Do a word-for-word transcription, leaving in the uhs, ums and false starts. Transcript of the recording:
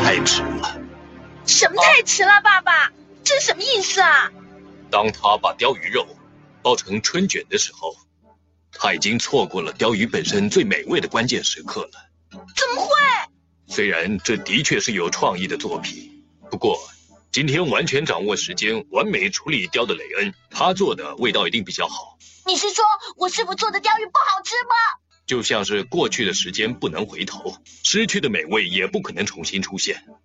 太迟了。 什么太迟了，爸爸？这是什么意思啊？ 当他把鲷鱼肉包成春卷的时候，他已经错过了鲷鱼本身最美味的关键时刻了。 怎么会？ 虽然这的确是有创意的作品，不过今天完全掌握时间、完美处理鲷的雷恩，他做的味道一定比较好。 你是说我师傅做的鲷鱼不好吃吗？ 就像是过去的时间不能回头，失去的美味也不可能重新出现。